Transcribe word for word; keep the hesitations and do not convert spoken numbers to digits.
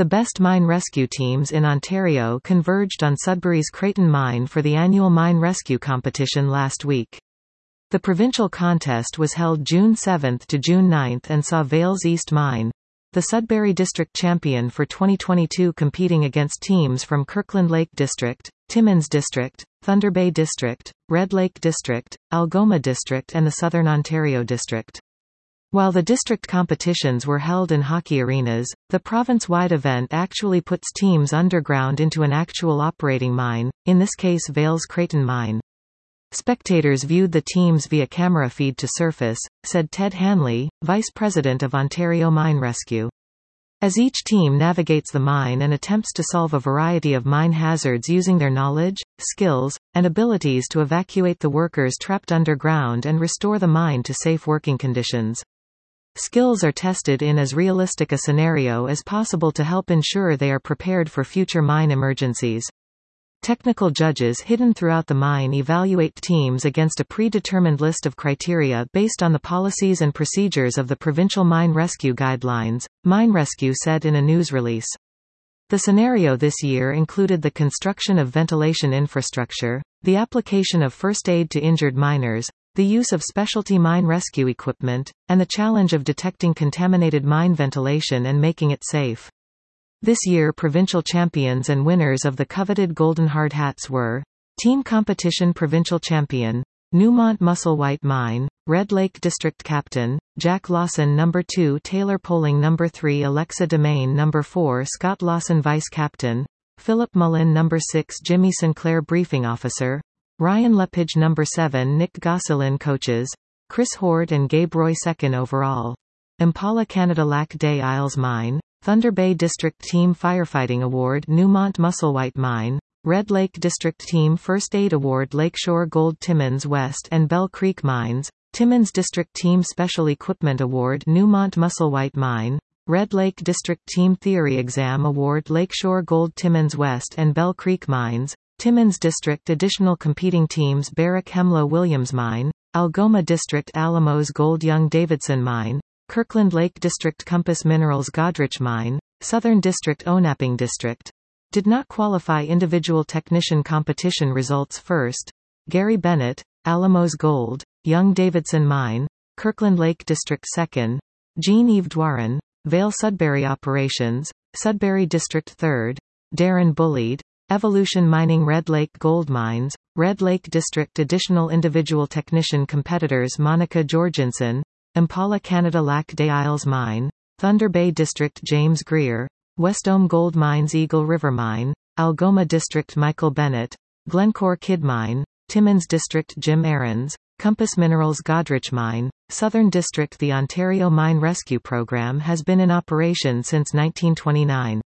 The best mine rescue teams in Ontario converged on Sudbury's Creighton Mine for the annual mine rescue competition last week. The provincial contest was held June seventh to June ninth and saw Vales East Mine, the Sudbury District champion for twenty twenty-two, competing against teams from Kirkland Lake District, Timmins District, Thunder Bay District, Red Lake District, Algoma District and the Southern Ontario District. While the district competitions were held in hockey arenas, the province-wide event actually puts teams underground into an actual operating mine, in this case Vales Creighton Mine. Spectators viewed the teams via camera feed to surface, said Ted Hanley, Vice President of Ontario Mine Rescue. As each team navigates the mine and attempts to solve a variety of mine hazards using their knowledge, skills, and abilities to evacuate the workers trapped underground and restore the mine to safe working conditions. Skills are tested in as realistic a scenario as possible to help ensure they are prepared for future mine emergencies. Technical judges hidden throughout the mine evaluate teams against a predetermined list of criteria based on the policies and procedures of the Provincial Mine Rescue Guidelines, Mine Rescue said in a news release. The scenario this year included the construction of ventilation infrastructure, the application of first aid to injured miners, the use of specialty mine rescue equipment, and the challenge of detecting contaminated mine ventilation and making it safe. This year provincial champions and winners of the coveted Golden Hard Hats were Team Competition Provincial Champion, Newmont Musselwhite Mine, Red Lake District Captain, Jack Lawson number two, Taylor Poling number three, Alexa Demain number four, Scott Lawson Vice Captain, Philip Mullen number six, Jimmy Sinclair Briefing Officer, Ryan Lepage number seven, Nick Gosselin Coaches, Chris Hort and Gabe Roy second overall. Impala Canada Lac Des Isles Mine, Thunder Bay District Team Firefighting Award Newmont Musselwhite Mine, Red Lake District Team First Aid Award Lakeshore Gold Timmins West and Bell Creek Mines, Timmins District Team Special Equipment Award Newmont Musselwhite Mine, Red Lake District Team Theory Exam Award Lakeshore Gold Timmins West and Bell Creek Mines, Timmins District Additional Competing Teams Barrick Hemlo Williams Mine, Algoma District Alamos Gold Young Davidson Mine, Kirkland Lake District Compass Minerals Godrich Mine, Southern District Onaping District. Did not qualify individual technician competition results first. Gary Bennett, Alamos Gold, Young Davidson Mine, Kirkland Lake District second. Jean-Yves Douarin, Vale Sudbury Operations, Sudbury District third. Darren Bullied, Evolution Mining Red Lake Gold Mines, Red Lake District Additional Individual Technician Competitors Monica Jorgensen, Impala Canada Lac Des Isles Mine, Thunder Bay District James Greer, Westome Gold Mines Eagle River Mine, Algoma District Michael Bennett, Glencore Kidd Mine, Timmins District Jim Aarons, Compass Minerals Godrich Mine, Southern District. The Ontario Mine Rescue Program has been in operation since nineteen twenty-nine.